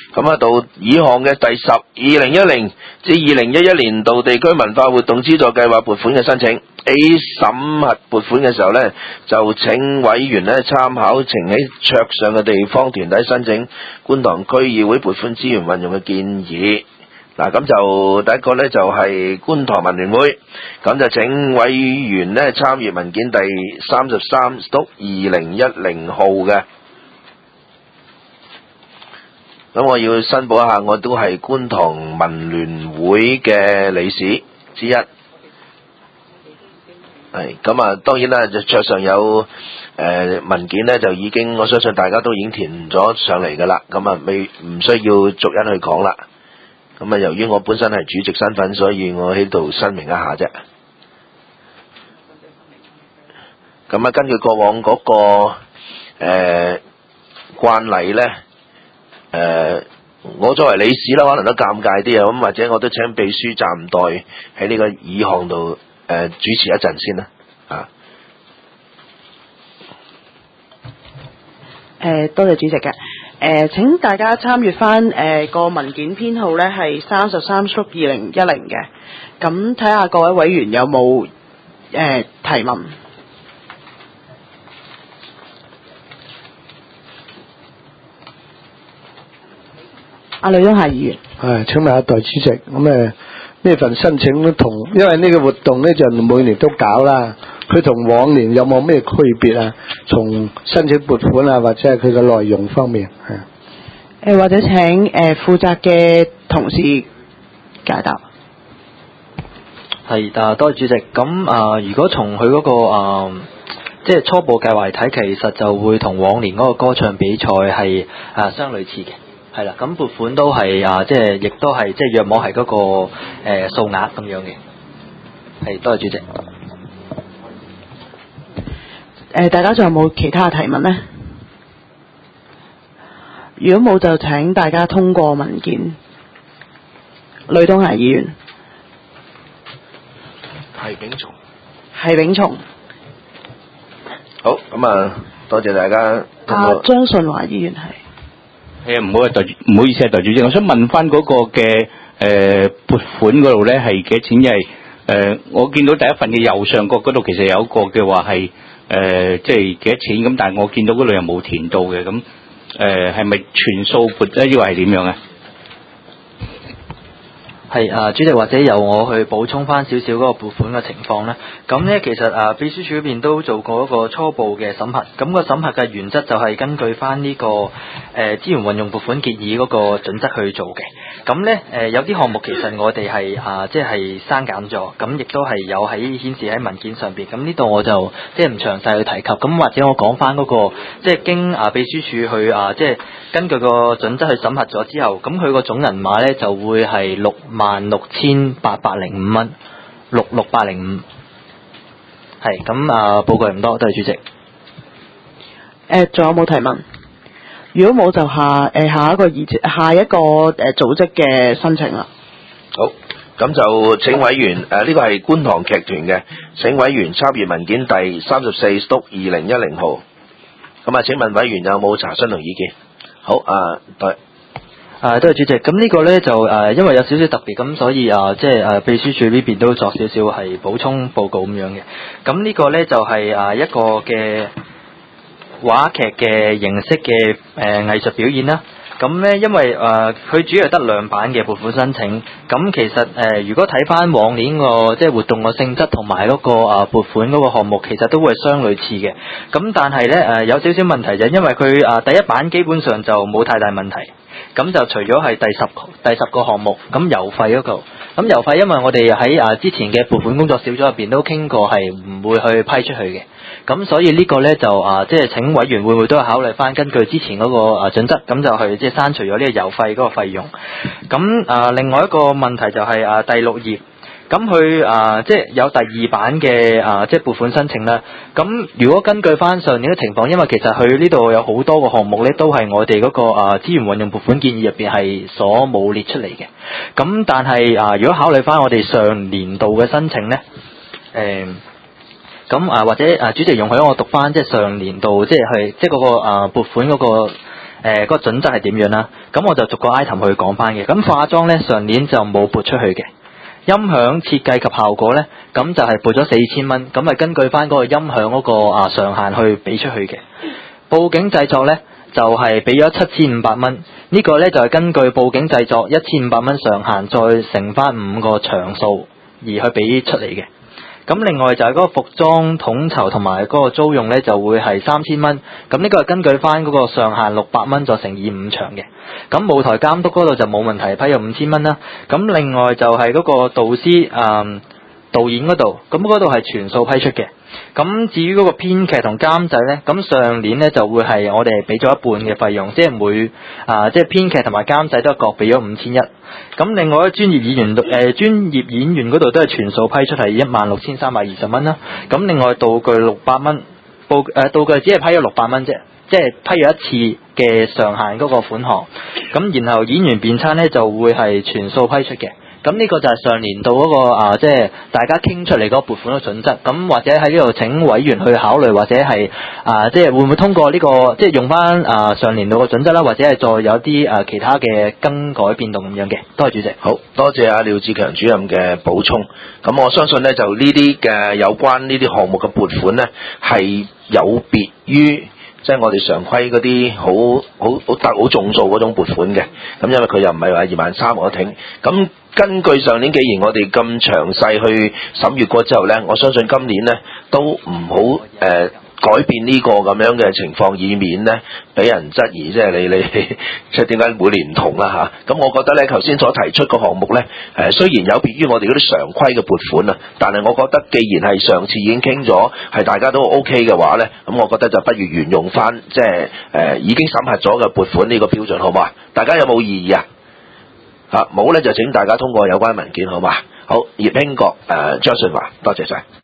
咁啊，到以項嘅第10 2010至2011年度地區文化活動資助計劃撥款嘅申請 A 審核撥款嘅時候呢，就請委員呢參考呈喺桌上嘅地方團體申請觀塘區議會撥款資源運用嘅建議。嗱，咁就第一個呢，就係觀塘文聯會，咁就請委員呢參閱文件第33/2010號嘅。咁我要申報一下，我都係觀塘文聯會嘅理事之一。係咁啊，當然啦，就桌上有文件呢，就已經我相信大家都已經填咗上嚟噶啦。咁啊，唔需要逐一去講啦。咁啊，由於我本身係主席身份，所以我喺度申明一下啫。咁啊，根據過往嗰個慣例呢。我作為理事啦，可能都尷尬啲啊，咁或者我都請秘書暫代喺呢個議項度主持一陣先啦， 多謝主席嘅。請大家參閱翻個文件編號呢係33/2010嘅，咁睇下各位委員有冇提問。阿呂東霞議員， 請問下代主席，咁呢份申請都同，因為呢個活動呢就每年都搞啦，佢同往年有冇咩區別啊？從申請撥款啊，或者係佢嘅內容方面， 或者請負責嘅同事解答。 係，多謝主席。咁如果從佢嗰個即係初步計劃嚟睇，其實就會同往年嗰個歌唱比賽係相類似嘅。係啦，咁撥款都係即係亦都係即係約莫係嗰個數額咁樣嘅。係，多謝主席。 大家仲有冇其他提問呢？如果冇，就請大家通過文件。呂東霞議員。 係炳松。 係炳松。 好，咁啊，多謝大家。 張順華議員係。 唔好意思啊，代主席，我想問翻嗰個嘅撥款嗰度咧係幾多錢？因為我見到第一份嘅右上角嗰度其實有一個嘅話係即係幾多錢咁，但係我見到嗰度又冇填到嘅，咁係咪全數撥咧？呢個係點樣啊？ 係主席，或者由我去補充翻少少嗰個撥款嘅情況咧。咁咧其實秘書處嗰邊都做過一個初步嘅審核。咁個審核嘅原則就係根據翻呢個資源運用撥款建議嗰個準則去做嘅。咁咧有啲項目其實我哋係即係刪減咗，咁亦都係有喺顯示喺文件上邊。咁呢度我就即係唔詳細去提及。咁或者我講翻嗰個即係經秘書處去即係根據個準則去審核咗之後，咁佢個總銀碼咧就會係66,805蚊，66805。係咁報告唔多，多謝主席。 仲有冇提問？如果冇，就下一個組織嘅申請啦。 好，咁就請委員呢個係觀塘劇團嘅，請委員參閱文件第34/2010號。咁啊，請問委員有冇查詢同意見？好，多謝主席。咁呢個呢，就因為有少少特別，咁所以即係秘書處呢邊都作少少係補充報告咁樣嘅。咁呢個呢，就係一個嘅話劇嘅形式嘅藝術表演啦。咁呢，因為佢主要係得2版嘅撥款申請。咁其實如果睇翻往年個即係活動個性質同埋嗰個撥款嗰個項目，其實都會係相類似嘅。咁但係呢，有少少問題就係因為佢第一版基本上就冇太大問題。咁就除咗係第十個項目，咁郵費嗰個，咁郵費因為我哋喺之前嘅撥款工作小組入邊都傾過係唔會去批出去嘅，咁所以呢個呢，就即係請委員會唔會都係考慮翻根據之前嗰個準則，咁就去即係刪除咗呢個郵費嗰個費用。咁另外一個問題就係第6頁。咁佢即係有第2版嘅即係撥款申請啦。咁如果根據翻上年嘅情況，因為其實佢呢度有好多個項目咧，都係我哋嗰個資源運用撥款建議入邊係所冇列出嚟嘅。咁但係如果考慮翻我哋上年度嘅申請咧，咁或者主席容許我讀翻即係上年度即係嗰個撥款嗰個嗰個準則係點樣啦。咁我就逐個 item 去講翻嘅。咁化妝呢，上年就冇撥出去嘅。音響設計及效果呢，咁就係撥咗4000蚊，咁係根據翻嗰個音響嗰個上限去俾出去嘅。佈景製作呢，就係俾咗7500蚊，呢個呢，就係根據佈景製作1500蚊上限，再乘翻5個場數而去俾出嚟嘅。咁另外就係嗰個服裝統籌同埋嗰個租用呢，就會係3000蚊，咁呢個係根據翻嗰個上限600蚊再乘以5場嘅。咁舞台監督嗰度就冇問題，批咗5000蚊啦。咁另外就係嗰個導師導演嗰度，咁嗰度係全數批出嘅。咁至於嗰個編劇同監製呢，咁上年呢就會係我哋俾咗一半嘅費用，即係即係編劇同埋監製都各俾咗5100。咁另外專業演員嗰度都係全數批出係16320蚊啦。咁另外道具600蚊，道具只係批咗600蚊啫，即係批咗一次嘅上限嗰個款項。咁然後演員便餐呢就會係全數批出嘅。咁呢個就係上年度嗰個即係大家傾出嚟嗰個撥款嘅準則。咁或者喺呢度請委員去考慮，或者係即係會唔會通過呢個即係用翻上年度嘅準則啦，或者係再有啲其他嘅更改變動咁樣嘅。多謝主席。 好多謝阿廖志強主任嘅補充。咁我相信呢，就呢啲嘅有關呢啲項目嘅撥款呢，係有別於即係我哋常規嗰啲好重數嗰種撥款嘅。咁因為佢又唔係話23000我挺。咁根據上年，既然我哋咁詳細去審閱過之後呢，我相信今年呢都唔好改變呢個咁樣嘅情況，以免呢俾人質疑，即係你即係點解每年唔同啦嚇。咁我覺得呢頭先所提出個項目呢，雖然有別於我哋嗰啲常規嘅撥款啊，但係我覺得既然係上次已經傾咗，係大家都 OK 嘅話呢，咁我覺得就不如沿用翻即係已經審核咗嘅撥款呢個標準，好唔好啊？大家有冇異議啊？冇呢就請大家通過有關文件，好嘛？好，葉興國、張順華，多謝晒。